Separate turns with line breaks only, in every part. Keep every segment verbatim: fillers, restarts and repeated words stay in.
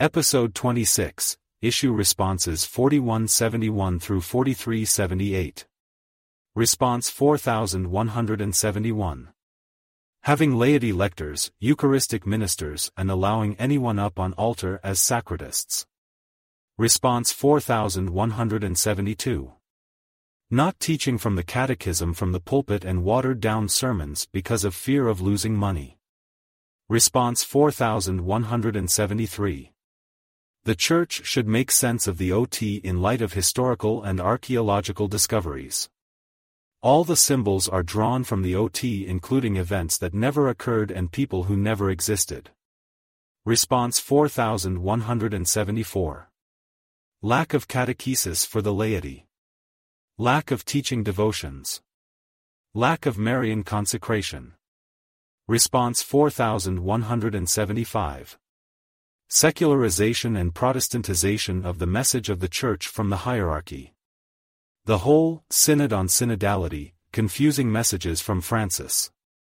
Episode twenty-six, Issue Responses forty-one seventy-one through forty-three seventy-eight. Response four thousand one hundred seventy-one. Having laity lectors, Eucharistic ministers, and allowing anyone up on altar as sacrists. Response four thousand one hundred seventy-two. Not teaching from the catechism from the pulpit and watered-down sermons because of fear of losing money. Response four thousand one hundred seventy-three. The Church should make sense of the O T in light of historical and archaeological discoveries. All the symbols are drawn from the O T, including events that never occurred and people who never existed. Response four thousand one hundred seventy-four. Lack of catechesis for the laity. Lack of teaching devotions. Lack of Marian consecration. Response four thousand one hundred seventy-five. Secularization and Protestantization of the message of the Church from the hierarchy. The whole Synod on Synodality, confusing messages from Francis.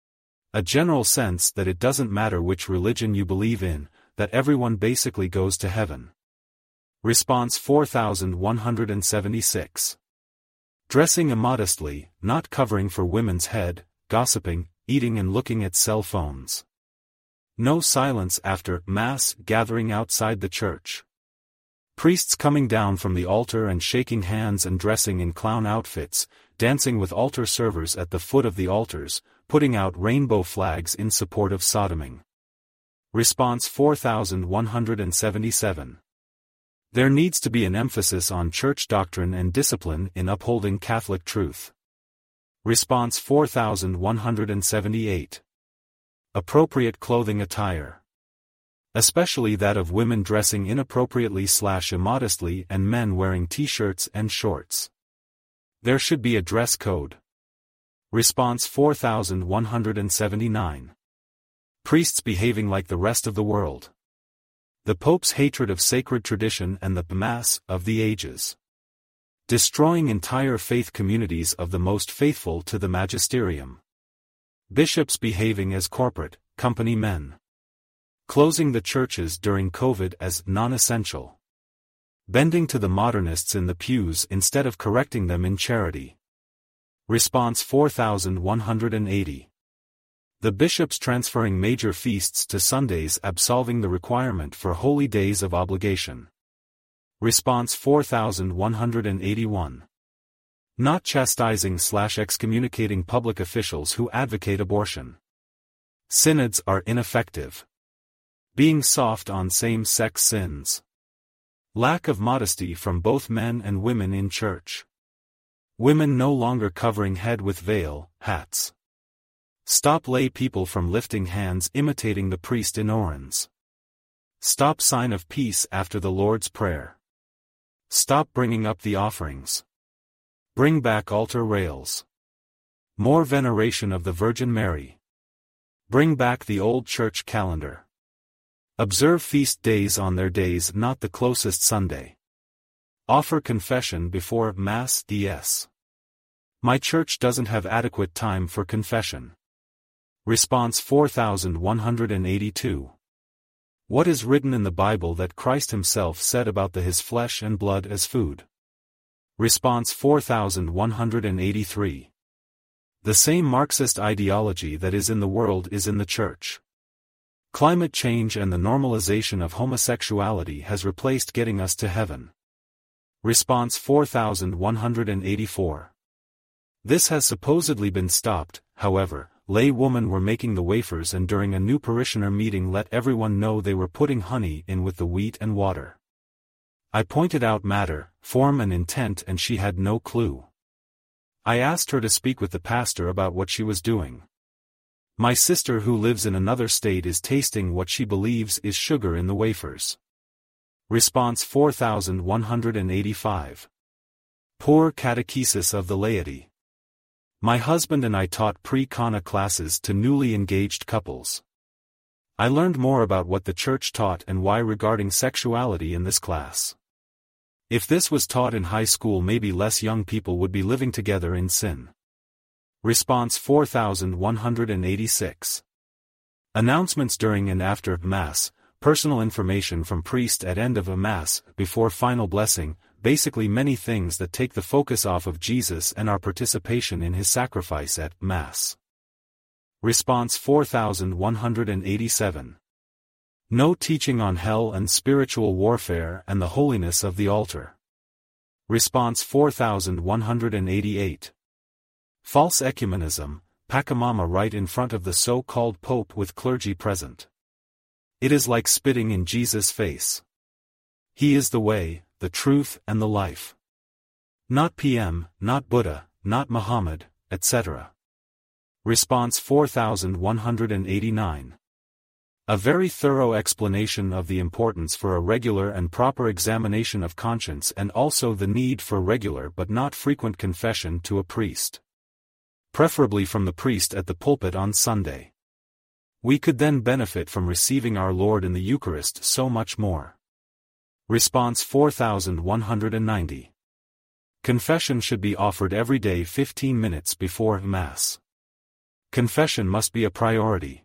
A general sense that it doesn't matter which religion you believe in, that everyone basically goes to heaven. Response four thousand one hundred seventy-six. Dressing immodestly, not covering for women's head, gossiping, eating and looking at cell phones. No silence after Mass gathering outside the church. Priests coming down from the altar and shaking hands and dressing in clown outfits, dancing with altar servers at the foot of the altars, putting out rainbow flags in support of sodoming. Response four thousand one hundred seventy-seven. There needs to be an emphasis on church doctrine and discipline in upholding Catholic truth. Response four thousand one hundred seventy-eight. Appropriate clothing attire. Especially that of women dressing inappropriately slash immodestly and men wearing t-shirts and shorts. There should be a dress code. Response four thousand one hundred seventy-nine. Priests behaving like the rest of the world. The Pope's hatred of sacred tradition and the Mass of the ages. Destroying entire faith communities of the most faithful to the magisterium. Bishops behaving as corporate, company men. Closing the churches during COVID as non-essential. Bending to the modernists in the pews instead of correcting them in charity. Response four thousand one hundred eighty. The bishops transferring major feasts to Sundays, absolving the requirement for holy days of obligation. Response four thousand one hundred eighty-one. Not chastising slash excommunicating public officials who advocate abortion. Synods are ineffective. Being soft on same-sex sins. Lack of modesty from both men and women in church. Women no longer covering head with veil, hats. Stop lay people from lifting hands imitating the priest in orange. Stop sign of peace after the Lord's Prayer. Stop bringing up the offerings. Bring back altar rails. More veneration of the Virgin Mary. Bring back the old church calendar. Observe feast days on their days, not the closest Sunday. Offer confession before Mass. D S. My church doesn't have adequate time for confession. Response four thousand one hundred eighty-two. What is written in the Bible that Christ himself said about the his flesh and blood as food? Response four thousand one hundred eighty-three. The same Marxist ideology that is in the world is in the church. Climate change and the normalization of homosexuality has replaced getting us to heaven. Response four thousand one hundred eighty-four. This has supposedly been stopped, however. Lay women were making the wafers and during a new parishioner meeting let everyone know they were putting honey in with the wheat and water. I pointed out matter, form and intent and she had no clue. I asked her to speak with the pastor about what she was doing. My sister who lives in another state is tasting what she believes is sugar in the wafers. Response four thousand one hundred eighty-five. Poor catechesis of the laity. My husband and I taught pre-Cana classes to newly engaged couples. I learned more about what the church taught and why regarding sexuality in this class. If this was taught in high school, maybe less young people would be living together in sin. Response four thousand one hundred eighty-six. Announcements during and after Mass, personal information from priest at end of a Mass, before final blessing, basically many things that take the focus off of Jesus and our participation in his sacrifice at Mass. Response four thousand one hundred eighty-seven. No teaching on hell and spiritual warfare and the holiness of the altar. Response four thousand one hundred eighty-eight. False ecumenism, Pachamama right in front of the so-called Pope with clergy present. It is like spitting in Jesus' face. He is the way, the truth and the life. Not P M, not Buddha, not Muhammad, et cetera. Response four thousand one hundred eighty-nine. A very thorough explanation of the importance for a regular and proper examination of conscience and also the need for regular but not frequent confession to a priest. Preferably from the priest at the pulpit on Sunday. We could then benefit from receiving our Lord in the Eucharist so much more. Response four thousand one hundred ninety. Confession should be offered every day fifteen minutes before Mass. Confession must be a priority.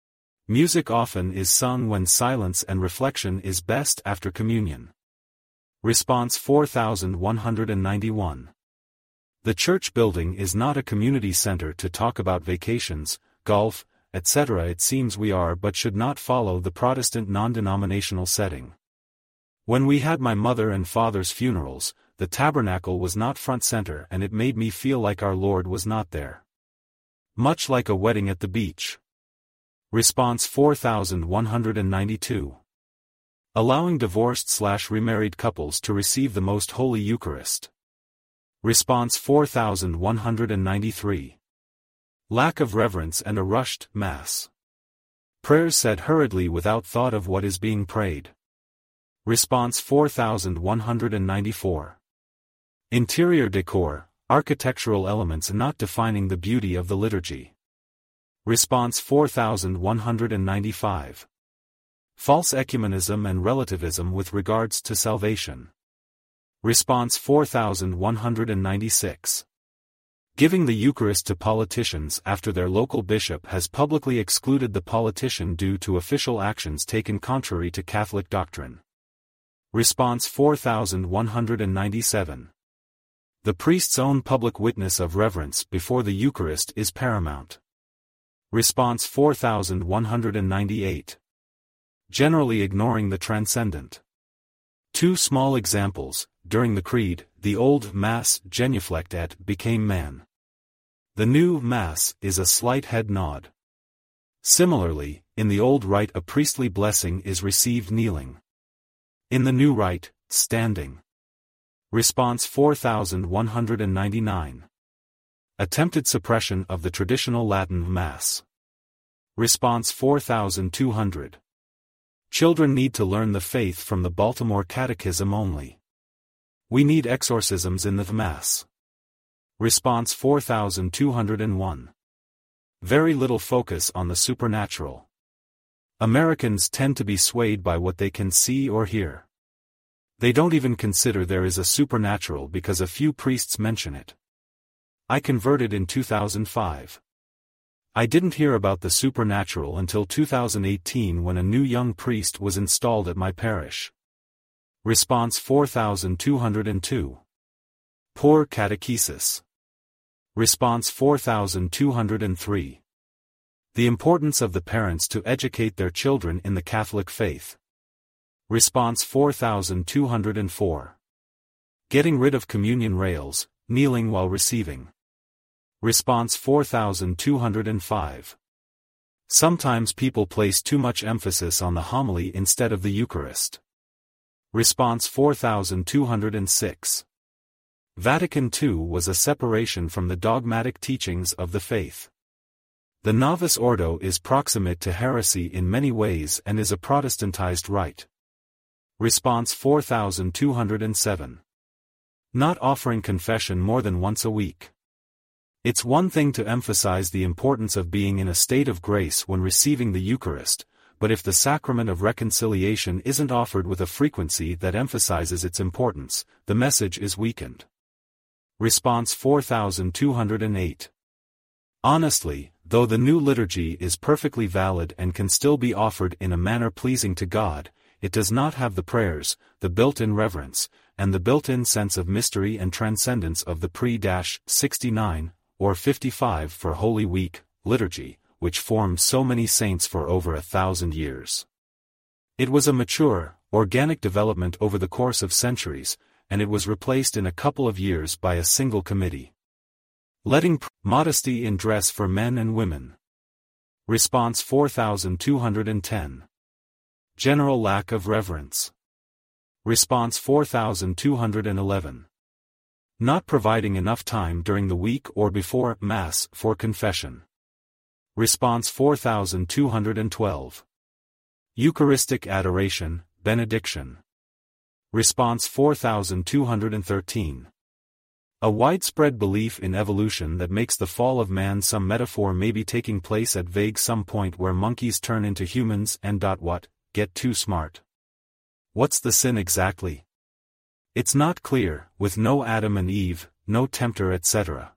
Music often is sung when silence and reflection is best after communion. Response four thousand one hundred ninety-one. The church building is not a community center to talk about vacations, golf, et cetera. It seems we are but should not follow the Protestant non-denominational setting. When we had my mother and father's funerals, the tabernacle was not front center and it made me feel like our Lord was not there. Much like a wedding at the beach. Response four thousand one hundred ninety-two. Allowing divorced slash remarried couples to receive the Most Holy Eucharist. Response four thousand one hundred ninety-three. Lack of reverence and a rushed Mass. Prayers said hurriedly without thought of what is being prayed. Response four thousand one hundred ninety-four. Interior decor, architectural elements not defining the beauty of the liturgy. Response four thousand one hundred ninety-five. False ecumenism and relativism with regards to salvation. Response four thousand one hundred ninety-six. Giving the Eucharist to politicians after their local bishop has publicly excluded the politician due to official actions taken contrary to Catholic doctrine. Response four thousand one hundred ninety-seven. The priest's own public witness of reverence before the Eucharist is paramount. Response four thousand one hundred ninety-eight. Generally ignoring the transcendent. Two small examples. During the Creed, the old Mass genuflect et became man. The new Mass is a slight head nod. Similarly, in the old rite a priestly blessing is received kneeling. In the new rite, standing. Response four thousand one hundred ninety-nine. Attempted suppression of the traditional Latin Mass. Response four thousand two hundred. Children need to learn the faith from the Baltimore Catechism only. We need exorcisms in the Mass. Response four thousand two hundred one. Very little focus on the supernatural. Americans tend to be swayed by what they can see or hear. They don't even consider there is a supernatural because a few priests mention it. I converted in two thousand five. I didn't hear about the supernatural until two thousand eighteen when a new young priest was installed at my parish. Response four thousand two hundred two. Poor catechesis. Response four thousand two hundred three. The importance of the parents to educate their children in the Catholic faith. Response four thousand two hundred four. Getting rid of communion rails, kneeling while receiving. Response four thousand two hundred five. Sometimes people place too much emphasis on the homily instead of the Eucharist. Response four thousand two hundred six. Vatican Two was a separation from the dogmatic teachings of the faith. The Novus Ordo is proximate to heresy in many ways and is a Protestantized rite. Response four thousand two hundred seven. Not offering confession more than once a week. It's one thing to emphasize the importance of being in a state of grace when receiving the Eucharist, but if the sacrament of reconciliation isn't offered with a frequency that emphasizes its importance, the message is weakened. Response four thousand two hundred eight. Honestly, Though the new liturgy is perfectly valid and can still be offered in a manner pleasing to God, it does not have the prayers, the built-in reverence, and the built-in sense of mystery and transcendence of the pre-sixty-nine, or fifty-five for Holy Week, liturgy, which formed so many saints for over a thousand years. It was a mature, organic development over the course of centuries, and it was replaced in a couple of years by a single committee. Letting pr- modesty in dress for men and women. Response four thousand two hundred ten. General lack of reverence. Response four thousand two hundred eleven. Not providing enough time during the week or before Mass for confession. Response four thousand two hundred twelve. Eucharistic adoration, benediction. Response four thousand two hundred thirteen. A widespread belief in evolution that makes the fall of man some metaphor maybe taking place at vague some point where monkeys turn into humans and what, get too smart. What's the sin exactly? It's not clear, with no Adam and Eve, no tempter et cetera.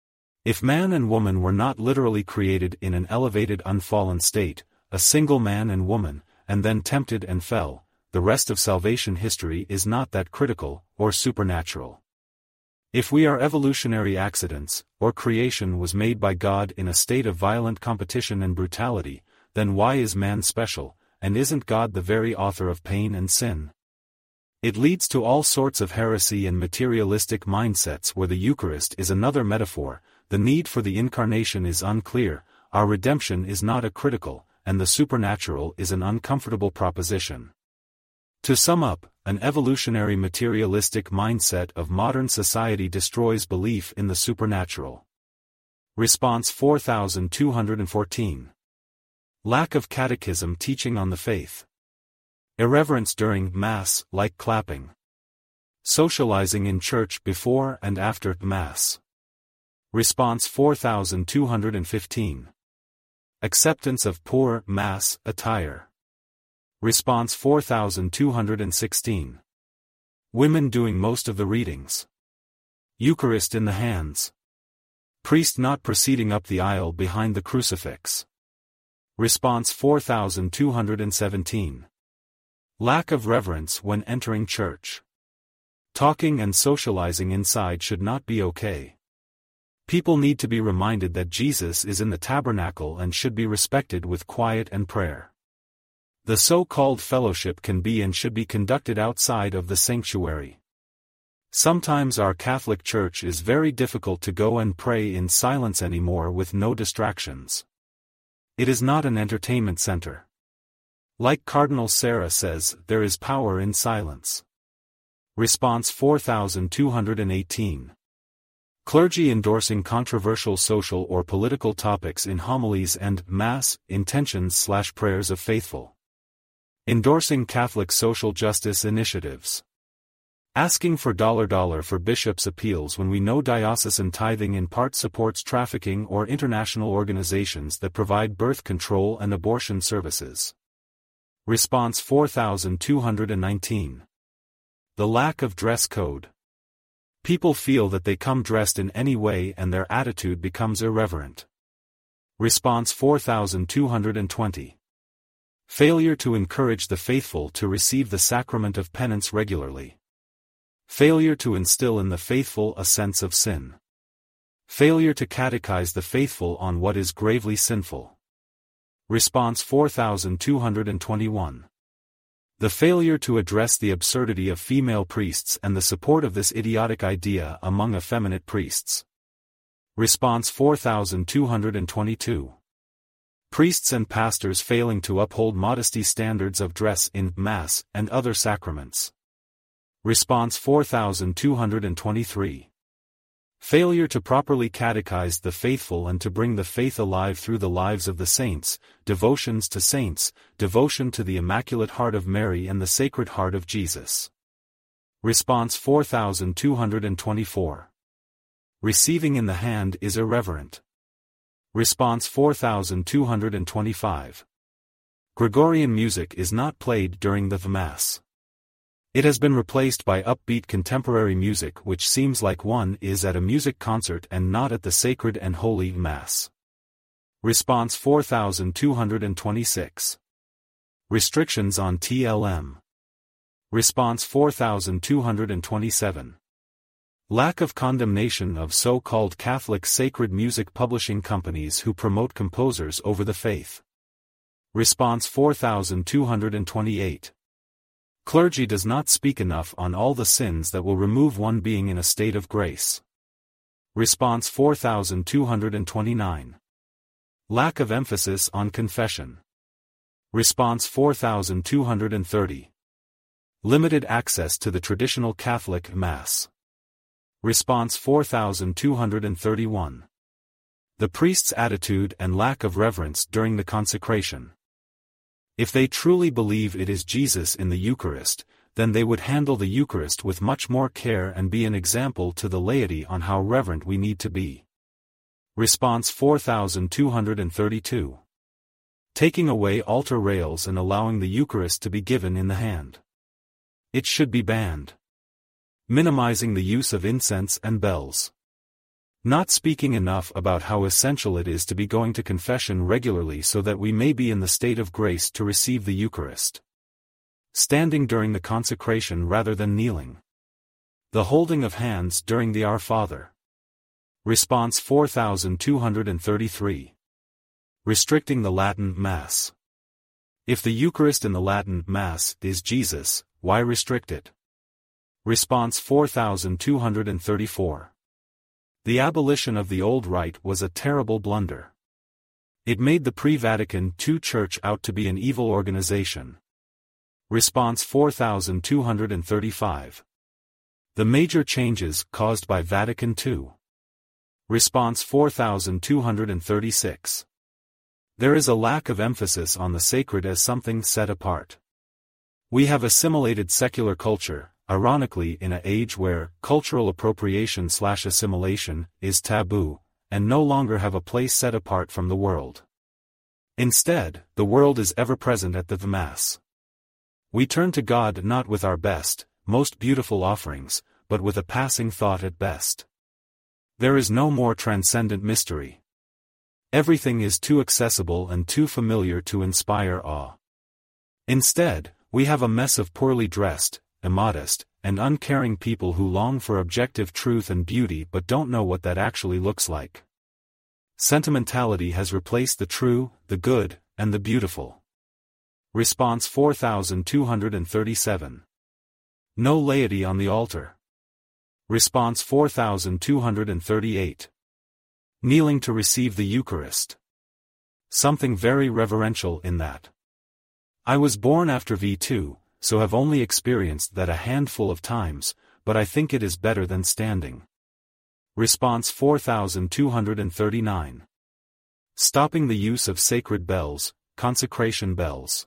If man and woman were not literally created in an elevated unfallen state, a single man and woman, and then tempted and fell, the rest of salvation history is not that critical, or supernatural. If we are evolutionary accidents, or creation was made by God in a state of violent competition and brutality, then why is man special, and isn't God the very author of pain and sin? It leads to all sorts of heresy and materialistic mindsets where the Eucharist is another metaphor, the need for the Incarnation is unclear, our redemption is not a critical, and the supernatural is an uncomfortable proposition. To sum up, an evolutionary materialistic mindset of modern society destroys belief in the supernatural. Response four thousand two hundred fourteen. Lack of catechism teaching on the faith. Irreverence during Mass, like clapping. Socializing in church before and after Mass. Response four thousand two hundred fifteen. Acceptance of poor Mass attire. Response four thousand two hundred sixteen. Women doing most of the readings. Eucharist in the hands. Priest not proceeding up the aisle behind the crucifix. Response four thousand two hundred seventeen. Lack of reverence when entering church. Talking and socializing inside should not be okay. People need to be reminded that Jesus is in the tabernacle and should be respected with quiet and prayer. The so-called fellowship can be and should be conducted outside of the sanctuary. Sometimes our Catholic Church is very difficult to go and pray in silence anymore with no distractions. It is not an entertainment center. Like Cardinal Sarah says, there is power in silence. Response four thousand two hundred eighteen. Clergy endorsing controversial social or political topics in homilies and Mass intentions slash prayers of faithful. Endorsing Catholic social justice initiatives. Asking for dollar dollar for bishops' appeals when we know diocesan tithing in part supports trafficking or international organizations that provide birth control and abortion services. Response four thousand two hundred nineteen. The lack of dress code. People feel that they come dressed in any way and their attitude becomes irreverent. Response four thousand two hundred twenty. Failure to encourage the faithful to receive the sacrament of penance regularly. Failure to instill in the faithful a sense of sin. Failure to catechize the faithful on what is gravely sinful. Response four thousand two hundred twenty-one. The failure to address the absurdity of female priests and the support of this idiotic idea among effeminate priests. Response four thousand two hundred twenty-two. Priests and pastors failing to uphold modesty standards of dress in Mass and other sacraments. Response four thousand two hundred twenty-three. Failure to properly catechize the faithful and to bring the faith alive through the lives of the saints, devotions to saints, devotion to the Immaculate Heart of Mary and the Sacred Heart of Jesus. Response four thousand two hundred twenty-four. Receiving in the hand is irreverent. Response four thousand two hundred twenty-five. Gregorian music is not played during the Mass. It has been replaced by upbeat contemporary music which seems like one is at a music concert and not at the sacred and holy Mass. Response four thousand two hundred twenty-six. Restrictions on T L M. Response four thousand two hundred twenty-seven. Lack of condemnation of so-called Catholic sacred music publishing companies who promote composers over the faith. Response four thousand two hundred twenty-eight. Clergy does not speak enough on all the sins that will remove one being in a state of grace. Response four thousand two hundred twenty-nine. Lack of emphasis on confession. Response four thousand two hundred thirty. Limited access to the traditional Catholic Mass. Response four thousand two hundred thirty-one. The priest's attitude and lack of reverence during the consecration. If they truly believe it is Jesus in the Eucharist, then they would handle the Eucharist with much more care and be an example to the laity on how reverent we need to be. Response four thousand two hundred thirty-two. Taking away altar rails and allowing the Eucharist to be given in the hand. It should be banned. Minimizing the use of incense and bells. Not speaking enough about how essential it is to be going to confession regularly so that we may be in the state of grace to receive the Eucharist. Standing during the consecration rather than kneeling. The holding of hands during the Our Father. Response four thousand two hundred thirty-three. Restricting the Latin Mass. If the Eucharist in the Latin Mass is Jesus, why restrict it? Response four thousand two hundred thirty-four. The abolition of the old rite was a terrible blunder. It made the pre-Vatican Two Church out to be an evil organization. Response four thousand two hundred thirty-five. The major changes caused by Vatican Two. Response four thousand two hundred thirty-six. There is a lack of emphasis on the sacred as something set apart. We have assimilated secular culture, ironically in an age where cultural appropriation slash assimilation is taboo, and no longer have a place set apart from the world. Instead, the world is ever present at the Mass. We turn to God not with our best, most beautiful offerings, but with a passing thought at best. There is no more transcendent mystery. Everything is too accessible and too familiar to inspire awe. Instead, we have a mess of poorly dressed, immodest, and uncaring people who long for objective truth and beauty but don't know what that actually looks like. Sentimentality has replaced the true, the good, and the beautiful. Response four thousand two hundred thirty-seven. No laity on the altar. Response four thousand two hundred thirty-eight. Kneeling to receive the Eucharist. Something very reverential in that. I was born after V two, so have only experienced that a handful of times, but I think it is better than standing. Response four thousand two hundred thirty-nine. Stopping the use of sacred bells, consecration bells.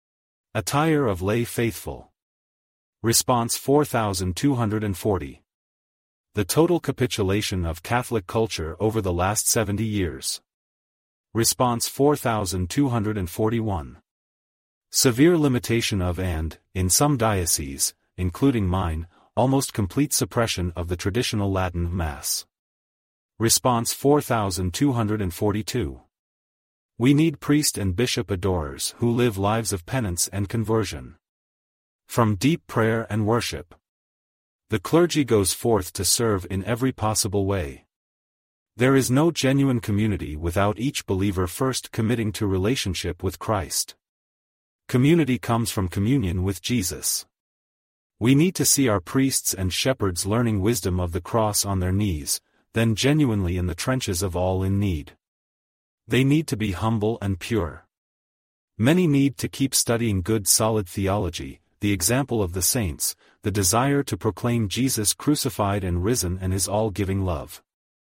Attire of lay faithful. Response four thousand two hundred forty. The total capitulation of Catholic culture over the last seventy years. Response four thousand two hundred forty-one. Severe limitation of and, in some dioceses, including mine, almost complete suppression of the traditional Latin Mass. Response four thousand two hundred forty-two. We need priest and bishop adorers who live lives of penance and conversion. From deep prayer and worship. The clergy goes forth to serve in every possible way. There is no genuine community without each believer first committing to relationship with Christ. Community comes from communion with Jesus. We need to see our priests and shepherds learning wisdom of the cross on their knees, then genuinely in the trenches of all in need. They need to be humble and pure. Many need to keep studying good solid theology, the example of the saints, the desire to proclaim Jesus crucified and risen and his all-giving love.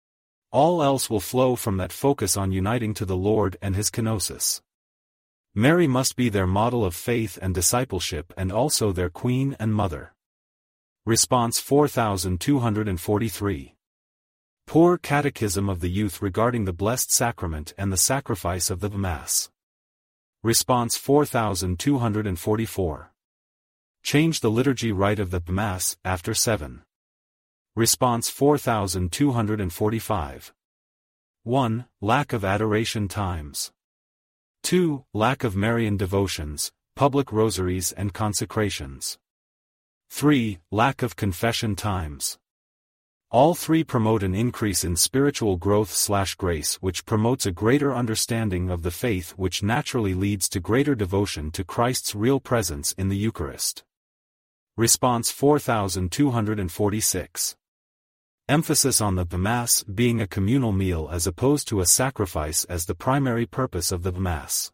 All else will flow from that focus on uniting to the Lord and his kenosis. Mary must be their model of faith and discipleship and also their queen and mother. Response four thousand two hundred forty-three. Poor catechism of the youth regarding the Blessed Sacrament and the sacrifice of the Mass. Response four thousand two hundred forty-four. Change the liturgy rite of the Mass after seven. Response four thousand two hundred forty-five. one. Lack of adoration times. two. Lack of Marian devotions, public rosaries and consecrations. three. Lack of confession times. All three promote an increase in spiritual growth slash grace, which promotes a greater understanding of the faith, which naturally leads to greater devotion to Christ's real presence in the Eucharist. Response four thousand two hundred forty-six. Emphasis on the Mass being a communal meal as opposed to a sacrifice as the primary purpose of the Mass.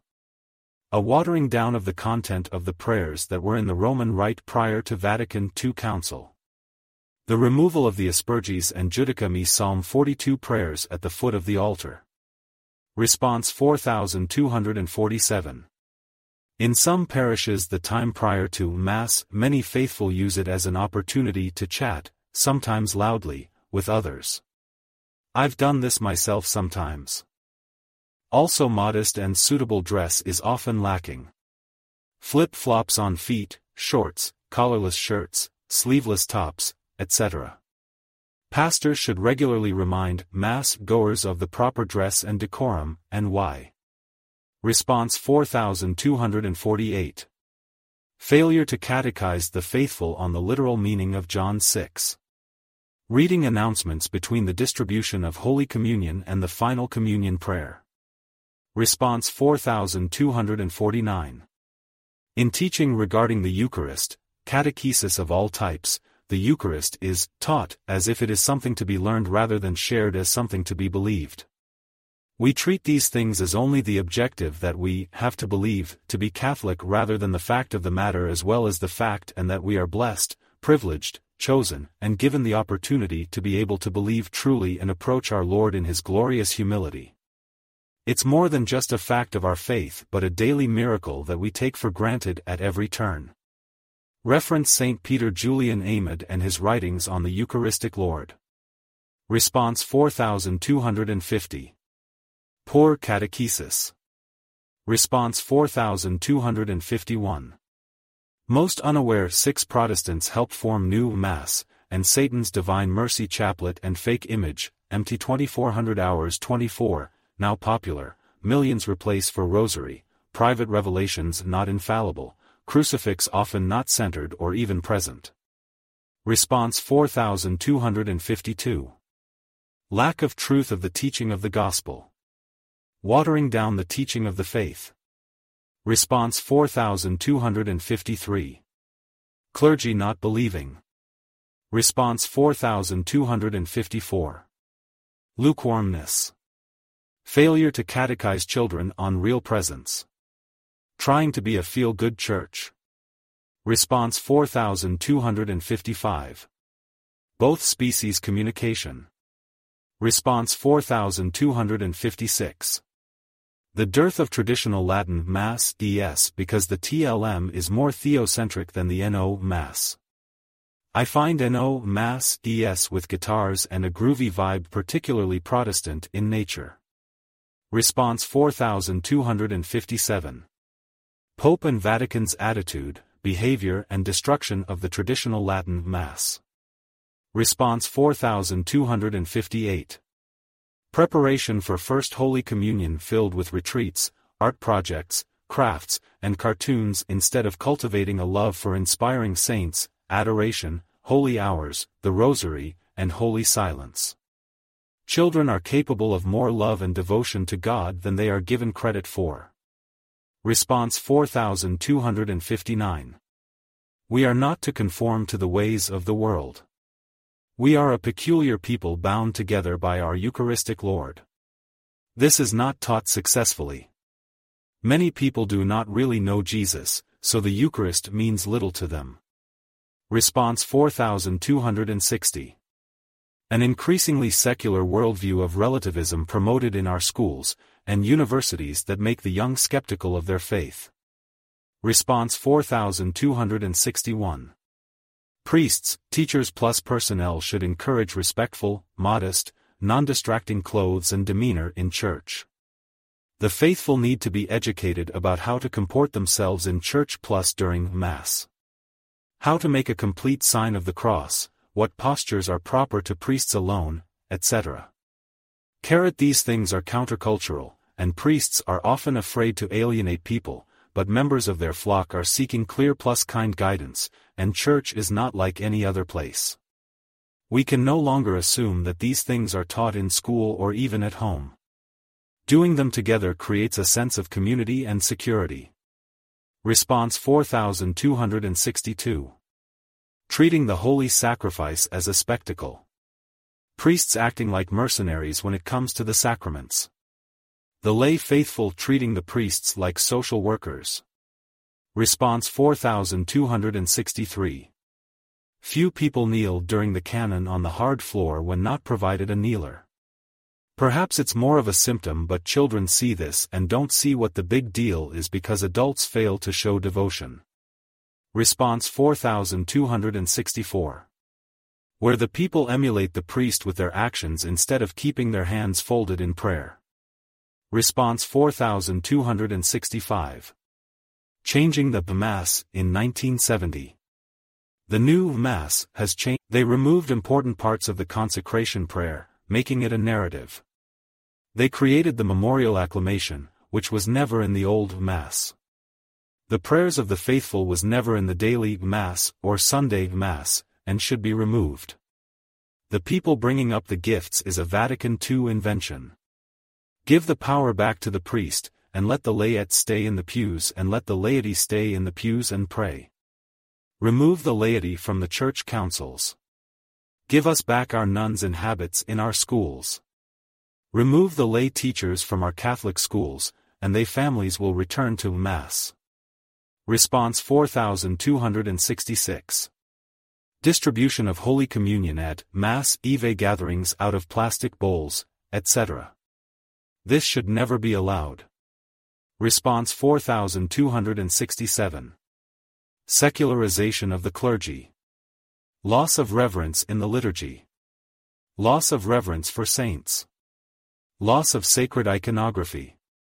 A watering down of the content of the prayers that were in the Roman Rite prior to Vatican the Second Council. The removal of the Asperges and Judicami Psalm forty-two prayers at the foot of the altar. Response four thousand two hundred forty-seven. In some parishes the time prior to Mass, many faithful use it as an opportunity to chat, sometimes loudly, with others. I've done this myself sometimes. Also, modest and suitable dress is often lacking. Flip-flops on feet, shorts, collarless shirts, sleeveless tops, et cetera. Pastors should regularly remind Mass-goers of the proper dress and decorum, and why. Response four thousand two hundred forty-eight. Failure to catechize the faithful on the literal meaning of John six. Reading announcements between the distribution of Holy Communion and the final Communion prayer. Response four thousand two hundred forty-nine. In teaching regarding the Eucharist, catechesis of all types, the Eucharist is taught as if it is something to be learned rather than shared as something to be believed. We treat these things as only the objective that we have to believe to be Catholic rather than the fact of the matter, as well as the fact and that we are blessed, privileged, chosen, and given the opportunity to be able to believe truly and approach our Lord in His glorious humility. It's more than just a fact of our faith but a daily miracle that we take for granted at every turn. Reference Saint Peter Julian Ahmed and his writings on the Eucharistic Lord. Response four thousand two hundred fifty. Poor catechesis. Response four thousand two hundred fifty-one. Most unaware six Protestants help form New Mass, and Satan's Divine Mercy Chaplet and Fake Image, M T twenty-four hundred hours twenty-four, now popular, millions replace for Rosary, private revelations not infallible, crucifix often not centered or even present. Response four thousand two hundred fifty-two. Lack of truth of the teaching of the Gospel. Watering down the teaching of the faith. Response four thousand two hundred fifty-three. Clergy not believing. Response four thousand two hundred fifty-four. Lukewarmness. Failure to catechize children on real presence. Trying to be a feel-good church. Response four thousand two hundred fifty-five. Both species communication. Response four thousand two hundred fifty-six. The dearth of traditional Latin Mass D S because the T L M is more theocentric than the N O Mass. I find N O Mass D S with guitars and a groovy vibe particularly Protestant in nature. Response four thousand two hundred fifty-seven. Pope and Vatican's attitude, behavior and destruction of the traditional Latin Mass. Response four thousand two hundred fifty-eight. Preparation for First Holy Communion filled with retreats, art projects, crafts, and cartoons instead of cultivating a love for inspiring saints, adoration, holy hours, the Rosary, and holy silence. Children are capable of more love and devotion to God than they are given credit for. Response four thousand two hundred fifty-nine. We are not to conform to the ways of the world. We are a peculiar people bound together by our Eucharistic Lord. This is not taught successfully. Many people do not really know Jesus, so the Eucharist means little to them. Response four thousand two hundred sixty. An increasingly secular worldview of relativism promoted in our schools and universities that make the young skeptical of their faith. Response four thousand two hundred sixty-one. Priests, teachers plus personnel should encourage respectful, modest, non-distracting clothes and demeanor in church. The faithful need to be educated about how to comport themselves in church plus during Mass. How to make a complete sign of the cross, what postures are proper to priests alone, et cetera. Carrot These things are countercultural, and priests are often afraid to alienate people, but members of their flock are seeking clear plus kind guidance, and church is not like any other place. We can no longer assume that these things are taught in school or even at home. Doing them together creates a sense of community and security. Response four thousand two hundred sixty-two. Treating the holy sacrifice as a spectacle. Priests acting like mercenaries when it comes to the sacraments. The lay faithful treating the priests like social workers. Response four thousand two hundred sixty-three. Few people kneel during the canon on the hard floor when not provided a kneeler. Perhaps it's more of a symptom, but children see this and don't see what the big deal is because adults fail to show devotion. Response four thousand two hundred sixty-four. Where the people emulate the priest with their actions instead of keeping their hands folded in prayer. Response four thousand two hundred sixty-five. Changing the Mass in nineteen seventy. The new Mass has changed. They removed important parts of the consecration prayer, making it a narrative. They created the memorial acclamation, which was never in the old Mass. The prayers of the faithful was never in the daily Mass or Sunday Mass, and should be removed. The people bringing up the gifts is a Vatican two invention. Give the power back to the priest, and let the laity stay in the pews and let the laity stay in the pews and pray. Remove the laity from the church councils. Give us back our nuns and habits in our schools. Remove the lay teachers from our Catholic schools, and they families will return to Mass. Response four thousand two hundred sixty-six. Distribution of Holy Communion at Mass Eve gatherings out of plastic bowls, et cetera. This should never be allowed. Response four thousand two hundred sixty-seven. Secularization of the clergy. Loss of reverence in the liturgy. Loss of reverence for saints. Loss of sacred iconography.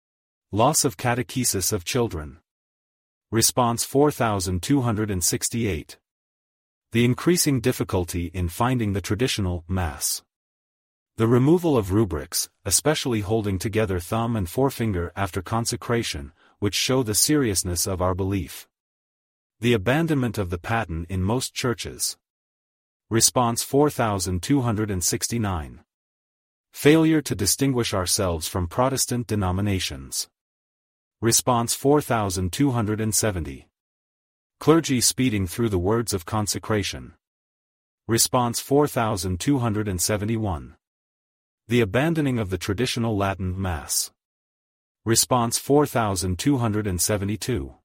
Loss of catechesis of children. Response four thousand two hundred sixty-eight. The increasing difficulty in finding the traditional Mass. The removal of rubrics, especially holding together thumb and forefinger after consecration, which show the seriousness of our belief. The abandonment of the paten in most churches. Response four thousand two hundred sixty-nine. Failure to distinguish ourselves from Protestant denominations. Response four thousand two hundred seventy. Clergy speeding through the words of consecration. Response four thousand two hundred seventy-one. The abandoning of the traditional Latin Mass. Response four thousand two hundred seventy-two.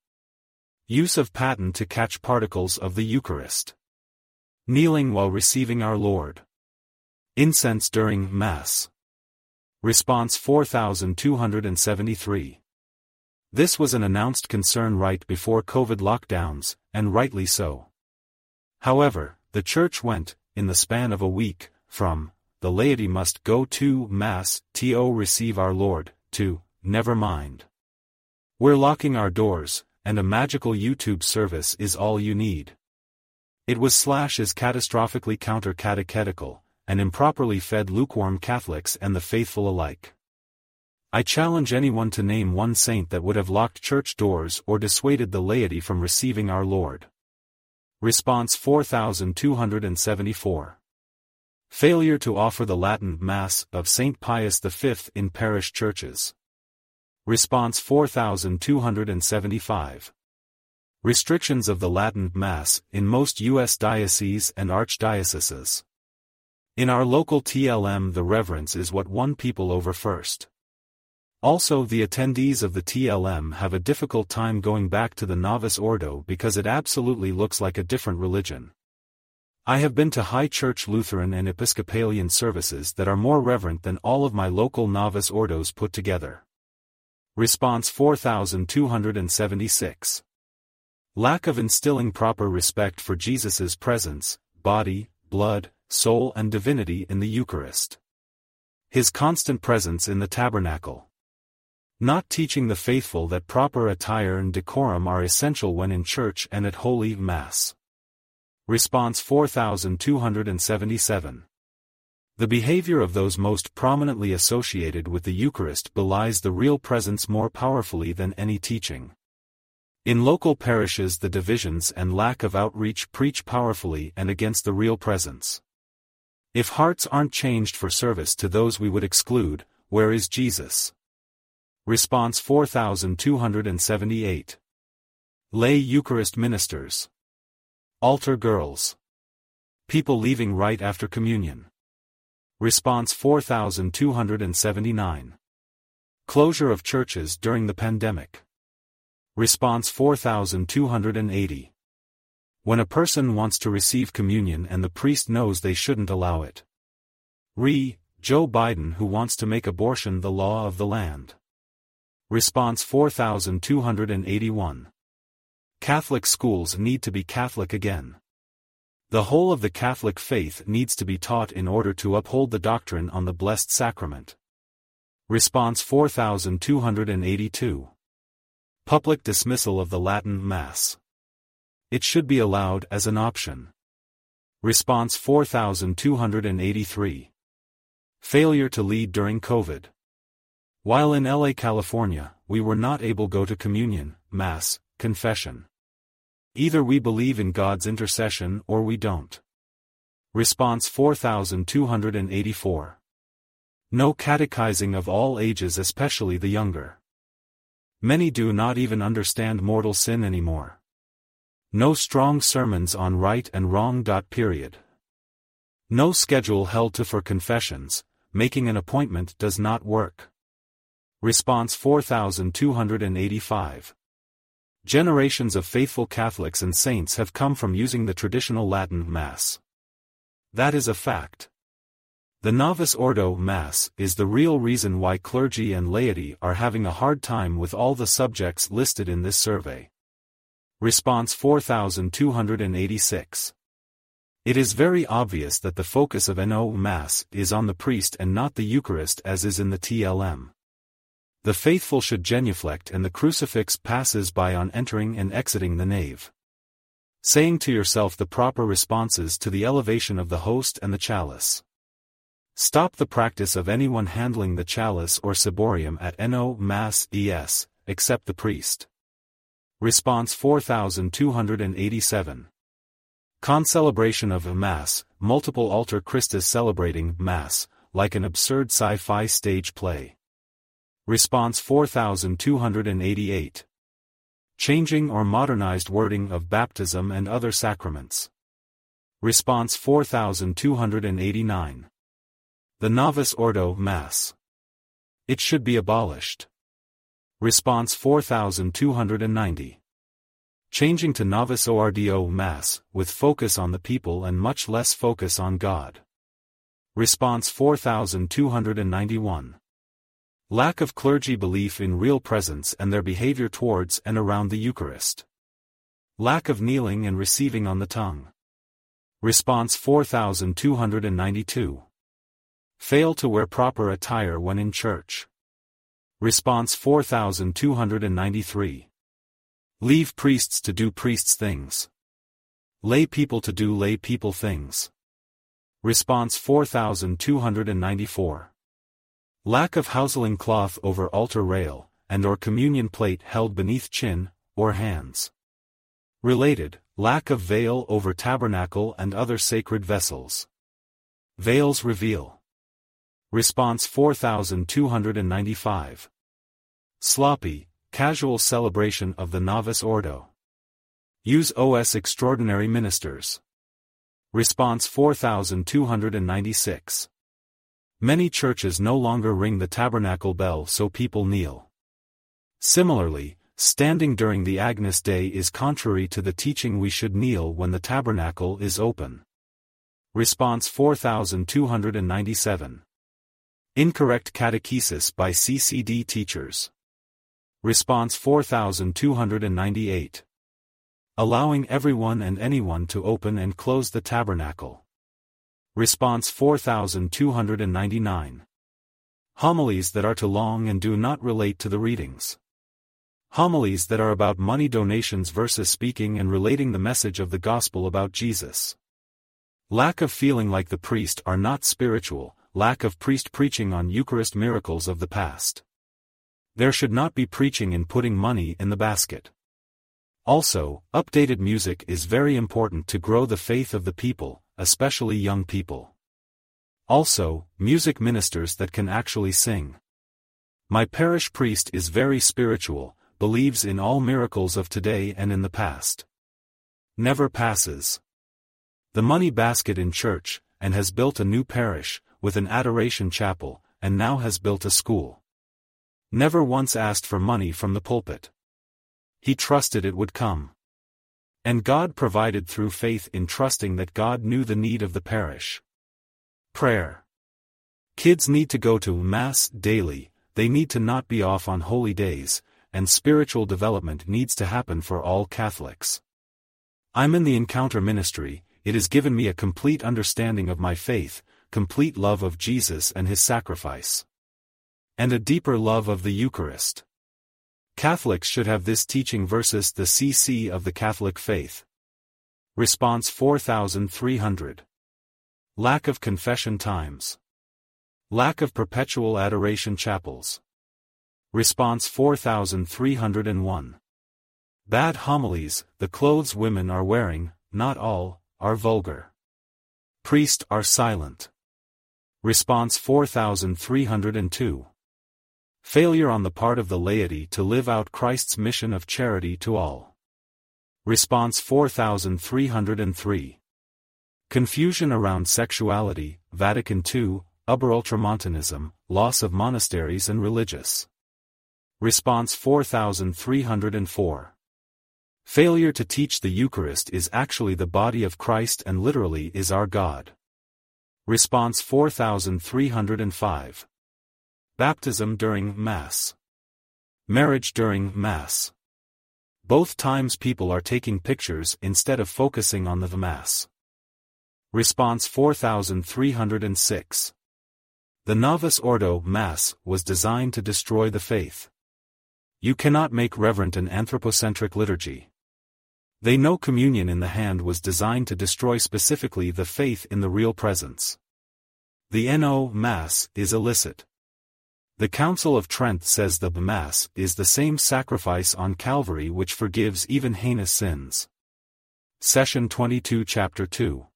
Use of paten to catch particles of the Eucharist. Kneeling while receiving our Lord. Incense during Mass. Response four thousand two hundred seventy-three. This was an announced concern right before COVID lockdowns, and rightly so. However, the Church went, in the span of a week, from, the laity must go to Mass, to receive our Lord, to, never mind. We're locking our doors, and a magical YouTube service is all you need. It was slash is catastrophically counter-catechetical, and improperly fed lukewarm Catholics and the faithful alike. I challenge anyone to name one saint that would have locked church doors or dissuaded the laity from receiving our Lord. Response four thousand two hundred seventy-four. Failure to offer the Latin Mass of Saint Pius the Fifth in parish churches. Response four thousand two hundred seventy-five. Restrictions of the Latin Mass in most U S dioceses and archdioceses. In our local T L M the reverence is what won people over first. Also the attendees of the T L M have a difficult time going back to the novice ordo because it absolutely looks like a different religion. I have been to High Church Lutheran and Episcopalian services that are more reverent than all of my local novice ordos put together. Response four thousand two hundred seventy-six. Lack of instilling proper respect for Jesus's presence, body, blood, soul and divinity in the Eucharist. His constant presence in the tabernacle. Not teaching the faithful that proper attire and decorum are essential when in church and at Holy Mass. Response four thousand two hundred seventy-seven. The behavior of those most prominently associated with the Eucharist belies the real presence more powerfully than any teaching. In local parishes, the divisions and lack of outreach preach powerfully and against the real presence. If hearts aren't changed for service to those we would exclude, where is Jesus? Response four thousand two hundred seventy-eight. Lay Eucharist ministers. Altar girls. People leaving right after communion. Response four thousand two hundred seventy-nine. Closure of churches during the pandemic. Response four thousand two hundred eighty. When a person wants to receive communion and the priest knows they shouldn't allow it. Re. Joe Biden who wants to make abortion the law of the land. Response four thousand two hundred eighty-one. Catholic schools need to be Catholic again. The whole of the Catholic faith needs to be taught in order to uphold the doctrine on the Blessed Sacrament. Response four thousand two hundred eighty-two. Public dismissal of the Latin Mass. It should be allowed as an option. Response four thousand two hundred eighty-three. Failure to lead during COVID. While in L A, California, we were not able to go to communion, Mass, confession. Either we believe in God's intercession or we don't. Response four thousand two hundred eighty-four. No catechizing of all ages, especially the younger. Many do not even understand mortal sin anymore. No strong sermons on right and wrong. Period. No schedule held to for confessions, making an appointment does not work. Response four thousand two hundred eighty-five. Generations of faithful Catholics and saints have come from using the traditional Latin Mass. That is a fact. The Novus Ordo Mass is the real reason why clergy and laity are having a hard time with all the subjects listed in this survey. Response four thousand two hundred eighty-six. It is very obvious that the focus of no Mass is on the priest and not the Eucharist as is in the T L M. The faithful should genuflect and the crucifix passes by on entering and exiting the nave. Saying to yourself the proper responses to the elevation of the host and the chalice. Stop the practice of anyone handling the chalice or ciborium at no Mass es, except the priest. Response four thousand two hundred eighty-seven. Concelebration of a Mass, multiple altar Christus celebrating Mass, like an absurd sci-fi stage play. Response four thousand two hundred eighty-eight. Changing or modernized wording of baptism and other sacraments. Response four thousand two hundred eighty-nine. The Novus Ordo Mass. It should be abolished. Response four thousand two hundred ninety. Changing to Novus Ordo Mass, with focus on the people and much less focus on God. Response four thousand two hundred ninety-one. Lack of clergy belief in real presence and their behavior towards and around the Eucharist. Lack of kneeling and receiving on the tongue. Response four thousand two hundred ninety-two. Fail to wear proper attire when in church. Response four thousand two hundred ninety-three. Leave priests to do priests' things. Lay people to do lay people things. Response four thousand two hundred ninety-four. Lack of houseling cloth over altar rail, and or communion plate held beneath chin, or hands. Related, lack of veil over tabernacle and other sacred vessels. Veils reveal. Response four thousand two hundred ninety-five. Sloppy, casual celebration of the Novus Ordo. Use os extraordinary ministers. Response four thousand two hundred ninety-six. Many churches no longer ring the tabernacle bell so people kneel. Similarly, standing during the Agnus Dei is contrary to the teaching we should kneel when the tabernacle is open. Response four thousand two hundred ninety-seven. Incorrect catechesis by C C D teachers. Response four thousand two hundred ninety-eight. Allowing everyone and anyone to open and close the tabernacle. Response four thousand two hundred ninety-nine. Homilies that are too long and do not relate to the readings. Homilies that are about money donations versus speaking and relating the message of the gospel about Jesus. Lack of feeling like the priest are not spiritual, lack of priest preaching on Eucharist miracles of the past. There should not be preaching in putting money in the basket. Also, updated music is very important to grow the faith of the people, especially young people. Also, music ministers that can actually sing. My parish priest is very spiritual, believes in all miracles of today and in the past. Never passes the money basket in church, and has built a new parish, with an adoration chapel, and now has built a school. Never once asked for money from the pulpit. He trusted it would come. And God provided through faith in trusting that God knew the need of the parish. Prayer. Kids need to go to Mass daily, they need to not be off on holy days, and spiritual development needs to happen for all Catholics. I'm in the Encounter ministry. It has given me a complete understanding of my faith, complete love of Jesus and his sacrifice, and a deeper love of the Eucharist. Catholics should have this teaching versus the C C of the Catholic faith. Response four thousand three hundred. Lack of confession times. Lack of perpetual adoration chapels. Response four thousand three hundred one. Bad homilies. The clothes women are wearing, not all, are vulgar. Priests are silent. Response four thousand three hundred two. Failure on the part of the laity to live out Christ's mission of charity to all. Response four thousand three hundred three. Confusion around sexuality, Vatican two, Uber-Ultramontanism, loss of monasteries and religious. Response four thousand three hundred four. Failure to teach the Eucharist is actually the body of Christ and literally is our God. Response four thousand three hundred five. Baptism during Mass. Marriage during Mass. Both times people are taking pictures instead of focusing on the Mass. Response four thousand three hundred six. The Novus Ordo Mass was designed to destroy the faith. You cannot make reverent an anthropocentric liturgy. They know communion in the hand was designed to destroy specifically the faith in the real presence. The No Mass is illicit. The Council of Trent says the Mass is the same sacrifice on Calvary which forgives even heinous sins. Session twenty-two Chapter two.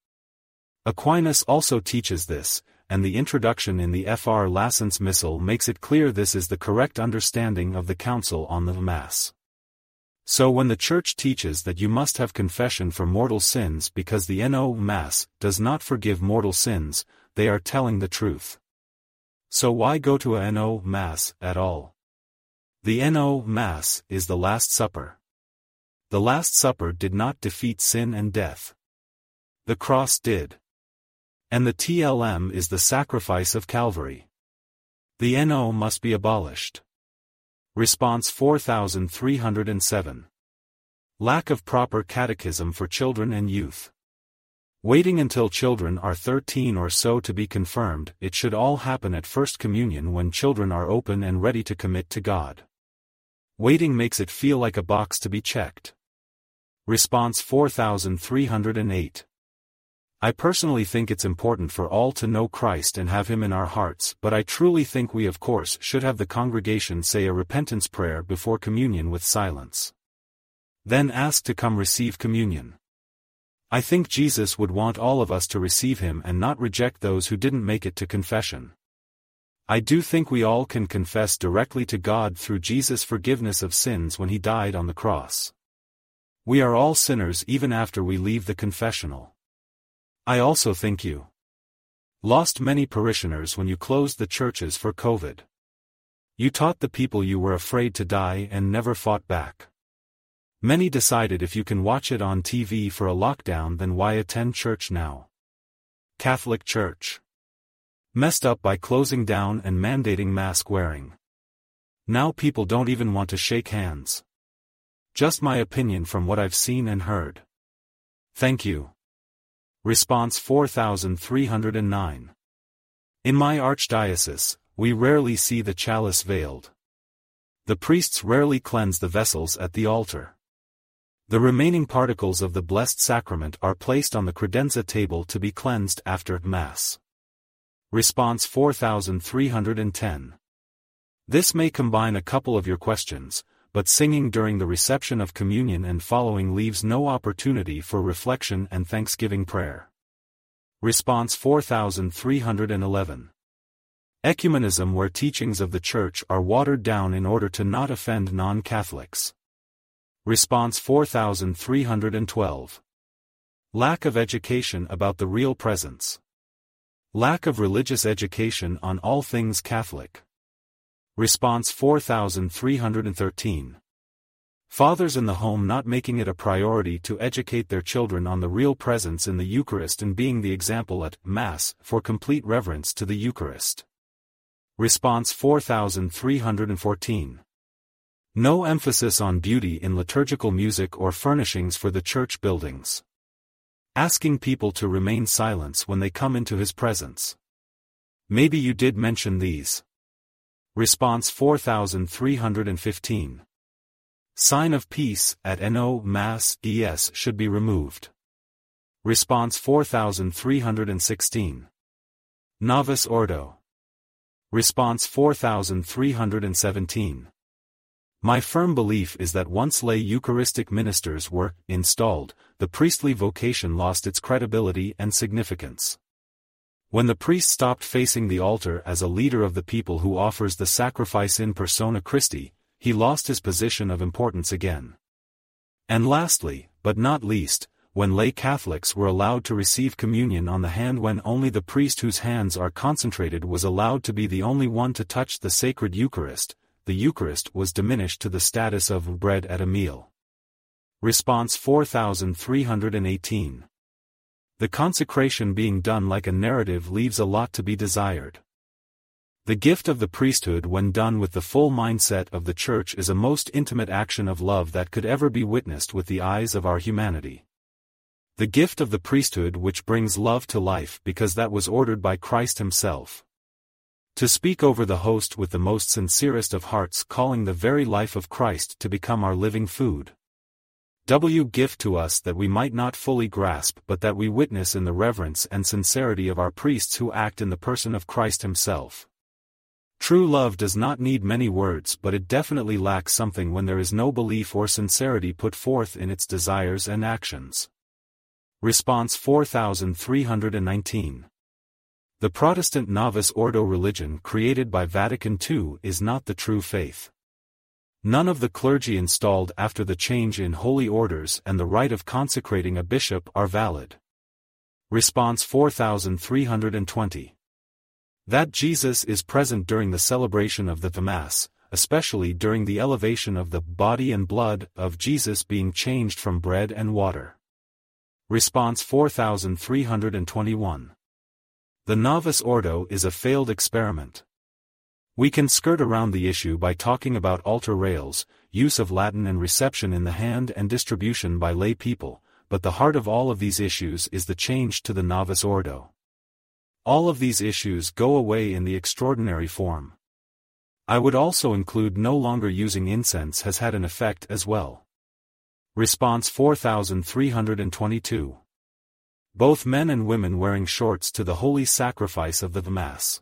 Aquinas also teaches this, and the introduction in the F R Lassens Missal makes it clear this is the correct understanding of the Council on the Mass. So when the Church teaches that you must have confession for mortal sins because the No Mass does not forgive mortal sins, they are telling the truth. So why go to a No Mass at all? The No Mass is the Last Supper. The Last Supper did not defeat sin and death. The cross did. And the T L M is the sacrifice of Calvary. The No must be abolished. Response four thousand three hundred seven. Lack of proper catechism for children and youth. Waiting until children are thirteen or so to be confirmed, it should all happen at First Communion when children are open and ready to commit to God. Waiting makes it feel like a box to be checked. Response four thousand three hundred eight. I personally think it's important for all to know Christ and have Him in our hearts, but I truly think we of course should have the congregation say a repentance prayer before communion with silence. Then ask to come receive communion. I think Jesus would want all of us to receive Him and not reject those who didn't make it to confession. I do think we all can confess directly to God through Jesus' forgiveness of sins when He died on the cross. We are all sinners even after we leave the confessional. I also think you lost many parishioners when you closed the churches for COVID. You taught the people you were afraid to die and never fought back. Many decided if you can watch it on T V for a lockdown then why attend church now? Catholic Church messed up by closing down and mandating mask wearing. Now people don't even want to shake hands. Just my opinion from what I've seen and heard. Thank you. Response four thousand three hundred nine. In my archdiocese, we rarely see the chalice veiled. The priests rarely cleanse the vessels at the altar. The remaining particles of the Blessed Sacrament are placed on the credenza table to be cleansed after Mass. Response four thousand three hundred ten. This may combine a couple of your questions, but singing during the reception of communion and following leaves no opportunity for reflection and thanksgiving prayer. Response four thousand three hundred eleven. Ecumenism, where teachings of the Church are watered down in order to not offend non-Catholics. Response four thousand three hundred twelve. Lack of education about the real presence. Lack of religious education on all things Catholic. Response four thousand three hundred thirteen. Fathers in the home not making it a priority to educate their children on the real presence in the Eucharist and being the example at Mass for complete reverence to the Eucharist. Response four thousand three hundred fourteen. No emphasis on beauty in liturgical music or furnishings for the church buildings. Asking people to remain silent when they come into His presence. Maybe you did mention these. Response four thousand three hundred fifteen. Sign of peace at no Mass es should be removed. Response four thousand three hundred sixteen. Novus Ordo. Response four thousand three hundred seventeen. My firm belief is that once lay Eucharistic ministers were installed, the priestly vocation lost its credibility and significance. When the priest stopped facing the altar as a leader of the people who offers the sacrifice in persona Christi, he lost his position of importance again. And lastly, but not least, when lay Catholics were allowed to receive communion on the hand when only the priest whose hands are consecrated was allowed to be the only one to touch the sacred Eucharist, the Eucharist was diminished to the status of bread at a meal. Response four thousand three hundred eighteen. The consecration being done like a narrative leaves a lot to be desired. The gift of the priesthood when done with the full mindset of the Church is a most intimate action of love that could ever be witnessed with the eyes of our humanity. The gift of the priesthood which brings love to life because that was ordered by Christ Himself. To speak over the host with the most sincerest of hearts, calling the very life of Christ to become our living food. W gift to us that we might not fully grasp but that we witness in the reverence and sincerity of our priests who act in the person of Christ Himself. True love does not need many words, but it definitely lacks something when there is no belief or sincerity put forth in its desires and actions. Response four thousand three hundred nineteen. The Protestant Novus Ordo religion created by Vatican the Second is not the true faith. None of the clergy installed after the change in holy orders and the rite of consecrating a bishop are valid. Response four thousand three hundred twenty. That Jesus is present during the celebration of the Mass, especially during the elevation of the body and blood of Jesus being changed from bread and water. Response four thousand three hundred twenty-one. The Novus Ordo is a failed experiment. We can skirt around the issue by talking about altar rails, use of Latin and reception in the hand and distribution by lay people, but the heart of all of these issues is the change to the Novus Ordo. All of these issues go away in the extraordinary form. I would also include no longer using incense has had an effect as well. Response four thousand three hundred twenty-two. Both men and women wearing shorts to the holy sacrifice of the Mass.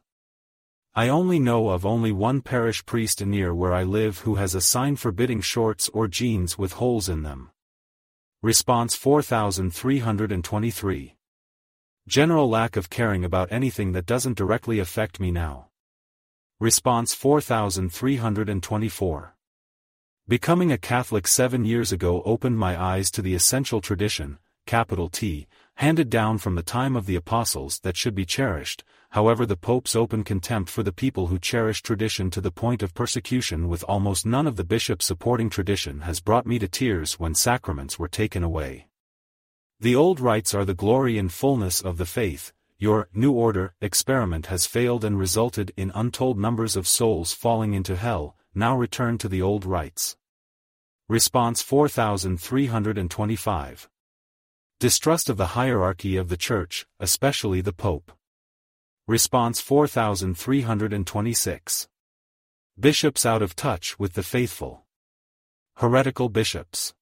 I only know of only one parish priest near where I live who has a sign forbidding shorts or jeans with holes in them. Response four thousand three hundred twenty-three. General lack of caring about anything that doesn't directly affect me now. Response four thousand three hundred twenty-four. Becoming a Catholic seven years ago opened my eyes to the essential tradition, capital T, handed down from the time of the Apostles that should be cherished. However, the Pope's open contempt for the people who cherish tradition to the point of persecution with almost none of the bishops supporting tradition has brought me to tears when sacraments were taken away. The old rites are the glory and fullness of the faith. Your New Order experiment has failed and resulted in untold numbers of souls falling into hell. Now return to the old rites. Response four thousand three hundred twenty-five. Distrust of the hierarchy of the Church, especially the Pope. Response four thousand three hundred twenty-six. Bishops out of touch with the faithful. Heretical bishops.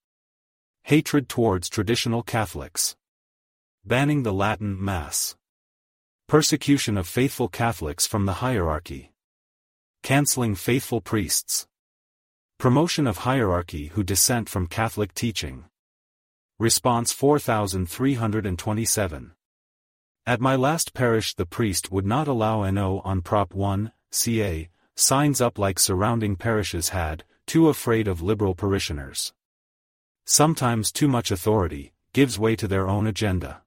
Hatred towards traditional Catholics. Banning the Latin Mass. Persecution of faithful Catholics from the hierarchy. Canceling faithful priests. Promotion of hierarchy who dissent from Catholic teaching. Response four thousand three hundred twenty-seven. At my last parish the priest would not allow no on Prop one, C A, signs up like surrounding parishes had, too afraid of liberal parishioners. Sometimes too much authority gives way to their own agenda.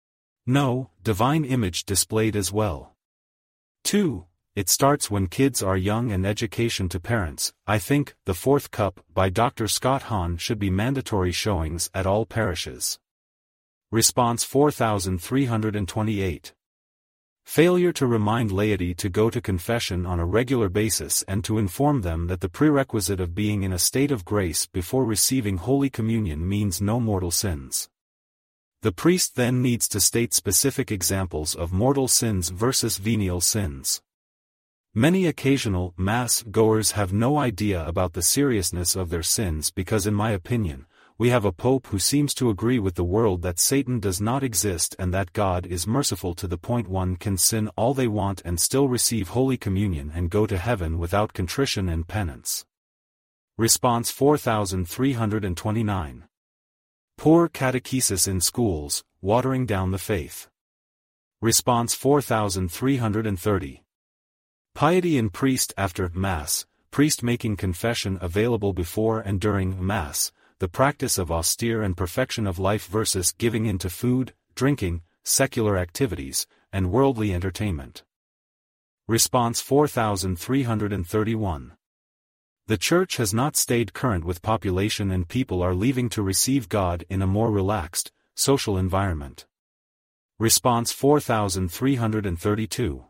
No, divine image displayed as well. two. It starts when kids are young and education to parents. I think The Fourth Cup by Doctor Scott Hahn should be mandatory showings at all parishes. Response four thousand three hundred twenty-eight. Failure to remind laity to go to confession on a regular basis and to inform them that the prerequisite of being in a state of grace before receiving Holy Communion means no mortal sins. The priest then needs to state specific examples of mortal sins versus venial sins. Many occasional Mass goers have no idea about the seriousness of their sins because, in my opinion, we have a Pope who seems to agree with the world that Satan does not exist and that God is merciful to the point one can sin all they want and still receive Holy Communion and go to heaven without contrition and penance. Response four thousand three hundred twenty-nine. Poor catechesis in schools, watering down the faith. Response four thousand three hundred thirty. Piety in priest after Mass, priest making confession available before and during Mass, the practice of austere and perfection of life versus giving in to food, drinking, secular activities, and worldly entertainment. Response four thousand three hundred thirty-one. The Church has not stayed current with population and people are leaving to receive God in a more relaxed, social environment. Response four thousand three hundred thirty-two.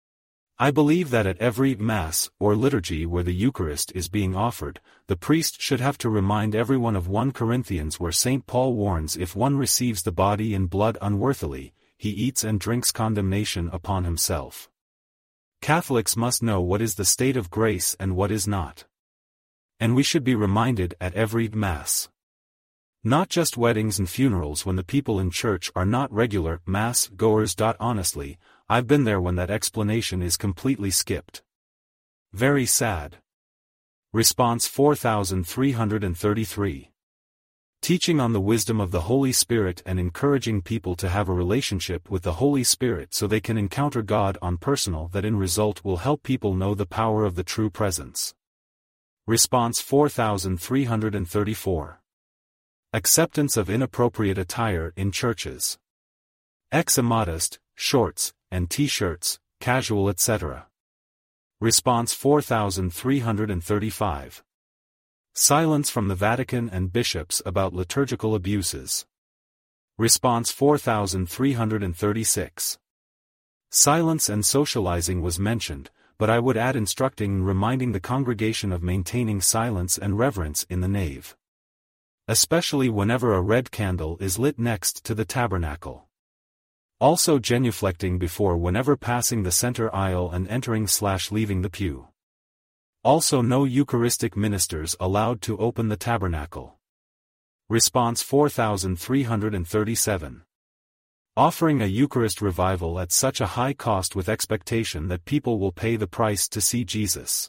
I believe that at every Mass or liturgy where the Eucharist is being offered, the priest should have to remind everyone of First Corinthians where Saint Paul warns if one receives the body and blood unworthily, he eats and drinks condemnation upon himself. Catholics must know what is the state of grace and what is not. And we should be reminded at every Mass. Not just weddings and funerals when the people in church are not regular Mass goers. Honestly, I've been there when that explanation is completely skipped. Very sad. Response four thousand three hundred thirty-three. Teaching on the wisdom of the Holy Spirit and encouraging people to have a relationship with the Holy Spirit so they can encounter God on personal that in result will help people know the power of the true presence. Response four thousand three hundred thirty-four. Acceptance of inappropriate attire in churches. Ex-immodest, shorts, and t-shirts, casual et cetera. Response four thousand three hundred thirty-five. Silence from the Vatican and bishops about liturgical abuses. Response four thousand three hundred thirty-six. Silence and socializing was mentioned, but I would add instructing and reminding the congregation of maintaining silence and reverence in the nave. Especially whenever a red candle is lit next to the tabernacle. Also genuflecting before whenever passing the center aisle and entering slash leaving the pew. Also no Eucharistic ministers allowed to open the tabernacle. Response four thousand three hundred thirty-seven. Offering a Eucharist revival at such a high cost with expectation that people will pay the price to see Jesus.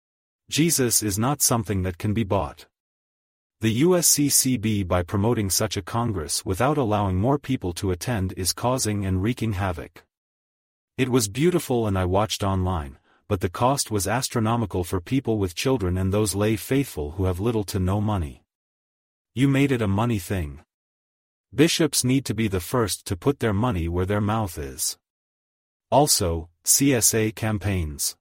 Jesus is not something that can be bought. The U S C C B by promoting such a congress without allowing more people to attend is causing and wreaking havoc. It was beautiful and I watched online, but the cost was astronomical for people with children and those lay faithful who have little to no money. You made it a money thing. Bishops need to be the first to put their money where their mouth is. Also, C S A campaigns.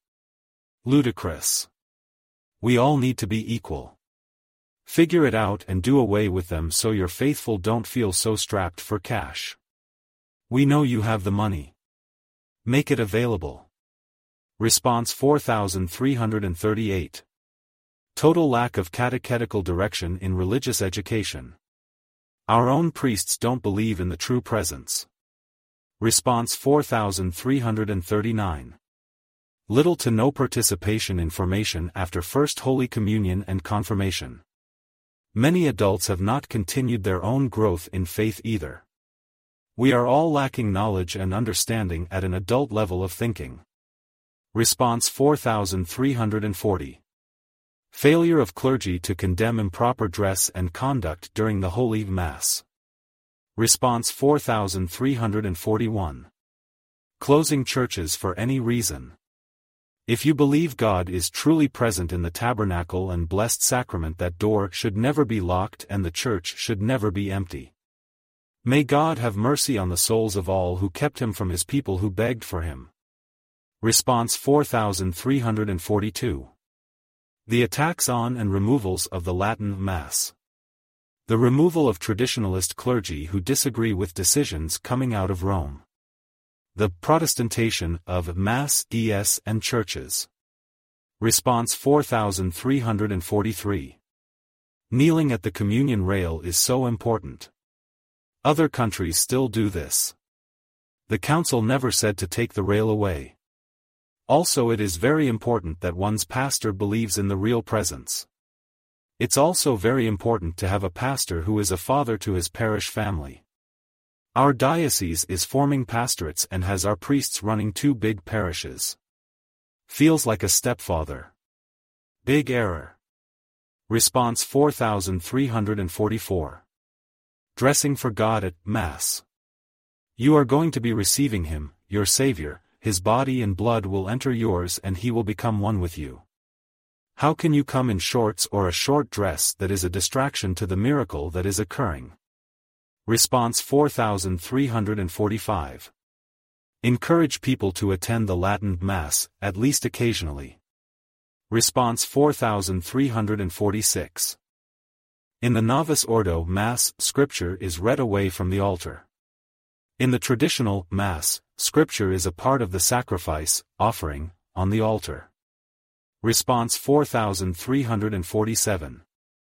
Ludicrous. We all need to be equal. Figure it out and do away with them so your faithful don't feel so strapped for cash. We know you have the money. Make it available. Response four thousand three hundred thirty-eight. Total lack of catechetical direction in religious education. Our own priests don't believe in the true presence. Response four thousand three hundred thirty-nine. Little to no participation in formation after First Holy Communion and Confirmation. Many adults have not continued their own growth in faith either. We are all lacking knowledge and understanding at an adult level of thinking. Response four thousand three hundred forty. Failure of clergy to condemn improper dress and conduct during the Holy Mass. Response four thousand three hundred forty-one. Closing churches for any reason. If you believe God is truly present in the tabernacle and blessed sacrament, that door should never be locked and the church should never be empty. May God have mercy on the souls of all who kept him from his people who begged for him. Response four thousand three hundred forty-two. The attacks on and removals of the Latin Mass. The removal of traditionalist clergy who disagree with decisions coming out of Rome. The Protestantation of Mass, E S and churches. Response four thousand three hundred forty-three. Kneeling at the communion rail is so important. Other countries still do this. The council never said to take the rail away. Also, it is very important that one's pastor believes in the real presence. It's also very important to have a pastor who is a father to his parish family. Our diocese is forming pastorates and has our priests running two big parishes. Feels like a stepfather. Big error. Response four thousand three hundred forty-four. Dressing for God at Mass. You are going to be receiving him, your Savior. His body and blood will enter yours and he will become one with you. How can you come in shorts or a short dress that is a distraction to the miracle that is occurring? Response four thousand three hundred forty-five. Encourage people to attend the Latin Mass, at least occasionally. Response four thousand three hundred forty-six. In the Novus Ordo Mass, Scripture is read away from the altar. In the traditional Mass, Scripture is a part of the sacrifice, offering, on the altar. Response four thousand three hundred forty-seven.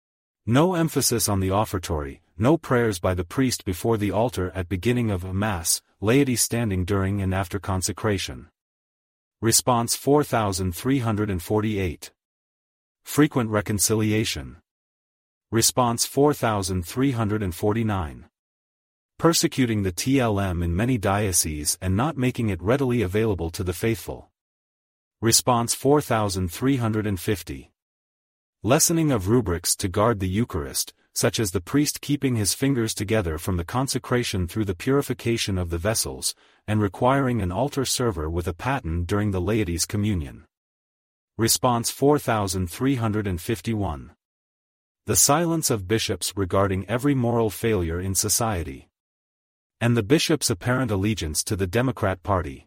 No emphasis on the offertory, no prayers by the priest before the altar at beginning of a Mass, laity standing during and after consecration. Response four thousand three hundred forty-eight. Frequent reconciliation. Response four thousand three hundred forty-nine. Persecuting the T L M in many dioceses and not making it readily available to the faithful. Response four thousand three hundred fifty. Lessening of rubrics to guard the Eucharist, such as the priest keeping his fingers together from the consecration through the purification of the vessels, and requiring an altar server with a paten during the laity's communion. Response four thousand three hundred fifty-one. The silence of bishops regarding every moral failure in society. And the bishop's apparent allegiance to the Democrat Party.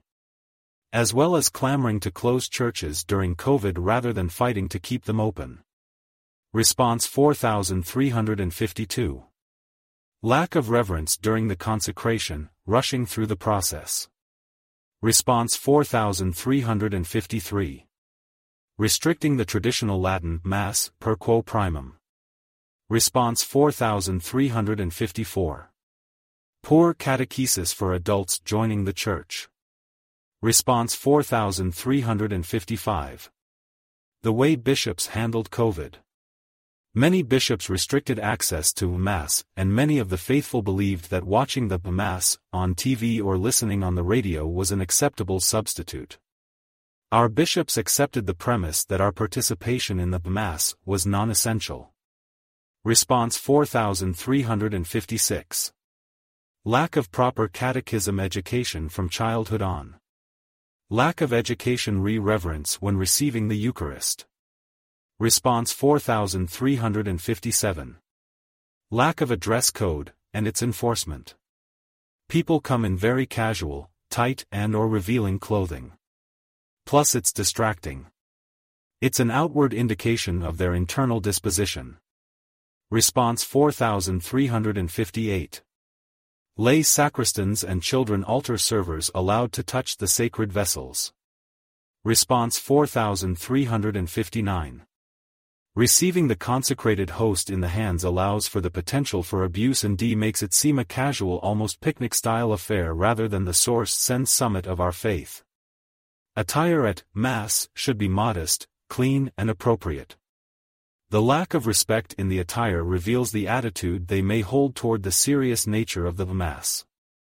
As well as clamoring to close churches during COVID rather than fighting to keep them open. Response four thousand three hundred fifty-two. Lack of reverence during the consecration, rushing through the process. Response four thousand three hundred fifty-three. Restricting the traditional Latin Mass per quo primum. Response four thousand three hundred fifty-four. Poor catechesis for adults joining the church. Response four thousand three hundred fifty-five. The way bishops handled COVID. Many bishops restricted access to Mass, and many of the faithful believed that watching the Mass on T V or listening on the radio was an acceptable substitute. Our bishops accepted the premise that our participation in the Mass was non-essential. Response four thousand three hundred fifty-six. Lack of proper catechism education from childhood on. Lack of education re-reverence when receiving the Eucharist. Response four thousand three hundred fifty-seven. Lack of a dress code, and its enforcement. People come in very casual, tight and or revealing clothing. Plus it's distracting. It's an outward indication of their internal disposition. Response four thousand three hundred fifty-eight. Lay sacristans and children altar servers allowed to touch the sacred vessels. Response four thousand three hundred fifty-nine. Receiving the consecrated host in the hands allows for the potential for abuse and d makes it seem a casual, almost picnic-style affair rather than the source sense summit of our faith. Attire at Mass should be modest, clean and appropriate. The lack of respect in the attire reveals the attitude they may hold toward the serious nature of the Mass.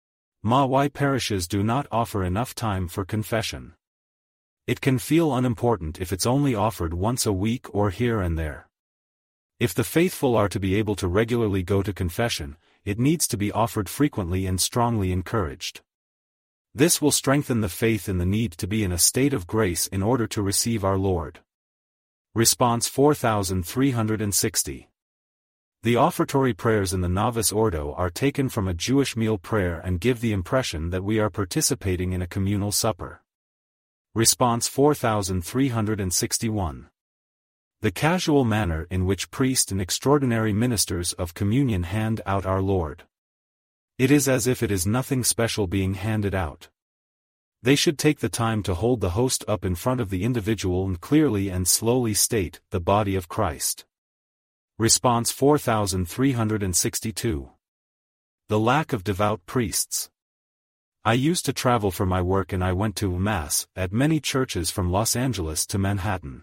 Ma why parishes do not offer enough time for confession. It can feel unimportant if it's only offered once a week or here and there. If the faithful are to be able to regularly go to confession, it needs to be offered frequently and strongly encouraged. This will strengthen the faith in the need to be in a state of grace in order to receive our Lord. Response four thousand three hundred sixty. The offertory prayers in the Novice Ordo are taken from a Jewish meal prayer and give the impression that we are participating in a communal supper. Response four thousand three hundred sixty-one. The casual manner in which priests and extraordinary ministers of communion hand out our Lord. It is as if it is nothing special being handed out. They should take the time to hold the host up in front of the individual and clearly and slowly state, the body of Christ. Response four thousand three hundred sixty-two. The lack of devout priests. I used to travel for my work and I went to Mass at many churches from Los Angeles to Manhattan.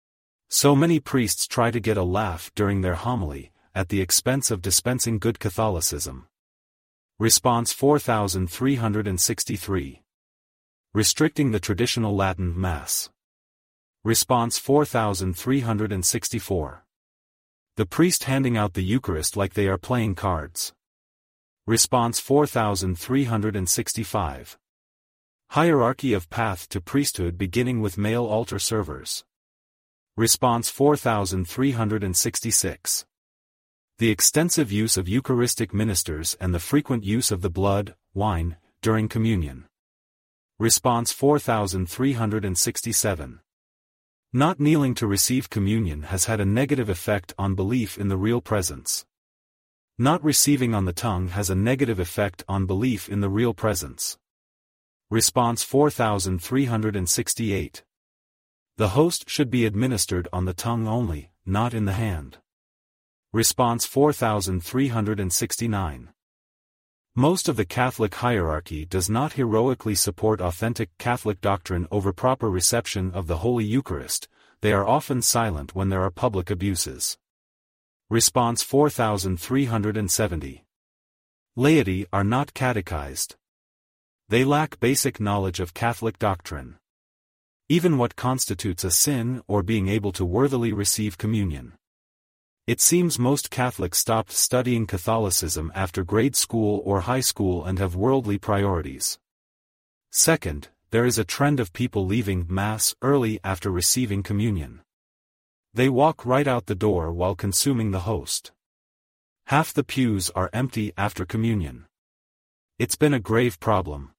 So many priests try to get a laugh during their homily, at the expense of dispensing good Catholicism. Response four thousand three hundred sixty-three. Restricting the traditional Latin Mass. Response four thousand three hundred sixty-four. The priest handing out the Eucharist like they are playing cards. Response four thousand three hundred sixty-five. Hierarchy of path to priesthood beginning with male altar servers. Response four thousand three hundred sixty-six. The extensive use of Eucharistic ministers and the frequent use of the blood, wine, during communion. Response four thousand three hundred sixty-seven. Not kneeling to receive communion has had a negative effect on belief in the real presence. Not receiving on the tongue has a negative effect on belief in the real presence. Response four thousand three hundred sixty-eight. The host should be administered on the tongue only, not in the hand. Response four thousand three hundred sixty-nine. Most of the Catholic hierarchy does not heroically support authentic Catholic doctrine over proper reception of the Holy Eucharist. They are often silent when there are public abuses. Response four thousand three hundred seventy. Laity are not catechized. They lack basic knowledge of Catholic doctrine. Even what constitutes a sin or being able to worthily receive communion. It seems most Catholics stopped studying Catholicism after grade school or high school and have worldly priorities. Second, there is a trend of people leaving Mass early after receiving communion. They walk right out the door while consuming the host. Half the pews are empty after communion. It's been a grave problem.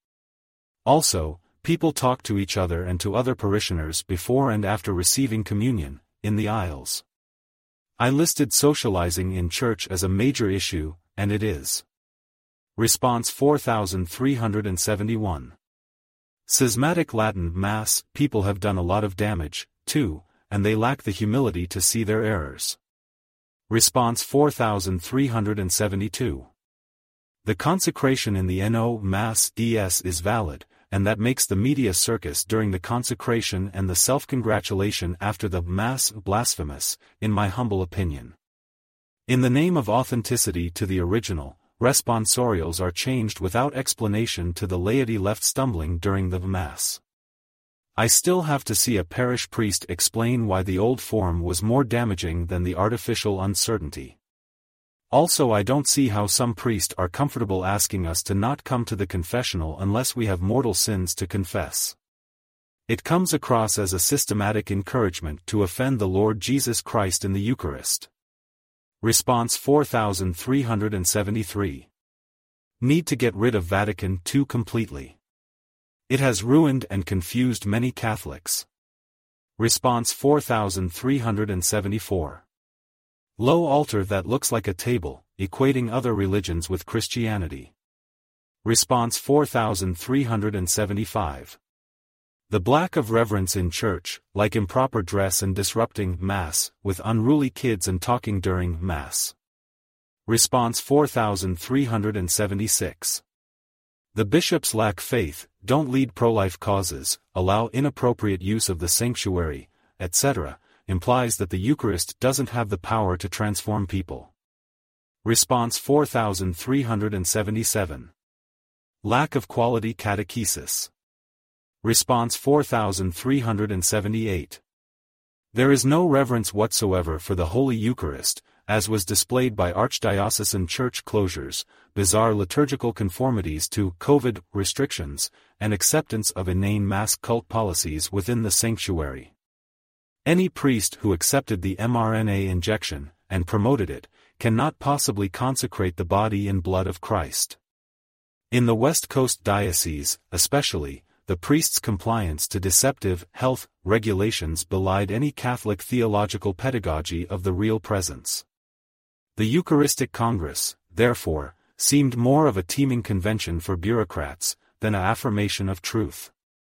Also, people talk to each other and to other parishioners before and after receiving communion, in the aisles. I listed socializing in church as a major issue, and it is. Response four thousand three hundred seventy-one. Schismatic Latin Mass, people have done a lot of damage, too, and they lack the humility to see their errors. Response four thousand three hundred seventy-two. The consecration in the No Mass Ds is valid, and that makes the media circus during the consecration and the self-congratulation after the Mass blasphemous, in my humble opinion. In the name of authenticity to the original, responsorials are changed without explanation to the laity left stumbling during the Mass. I still have to see a parish priest explain why the old form was more damaging than the artificial uncertainty. Also, I don't see how some priests are comfortable asking us to not come to the confessional unless we have mortal sins to confess. It comes across as a systematic encouragement to offend the Lord Jesus Christ in the Eucharist. Response four thousand three hundred seventy-three. Need to get rid of Vatican Two completely. It has ruined and confused many Catholics. Response four thousand three hundred seventy-four. Low altar that looks like a table, equating other religions with Christianity. Response four thousand three hundred seventy-five. The lack of reverence in church, like improper dress and disrupting Mass, with unruly kids and talking during Mass. Response four thousand three hundred seventy-six. The bishops lack faith, don't lead pro-life causes, allow inappropriate use of the sanctuary, et cetera, implies that the Eucharist doesn't have the power to transform people. Response four thousand three hundred seventy-seven. Lack of quality catechesis. Response four thousand three hundred seventy-eight. There is no reverence whatsoever for the Holy Eucharist, as was displayed by archdiocesan church closures, bizarre liturgical conformities to COVID restrictions, and acceptance of inane mass cult policies within the sanctuary. Any priest who accepted the mRNA injection, and promoted it, cannot possibly consecrate the body and blood of Christ. In the West Coast Diocese, especially, the priest's compliance to deceptive health regulations belied any Catholic theological pedagogy of the real presence. The Eucharistic Congress, therefore, seemed more of a teeming convention for bureaucrats, than an affirmation of truth.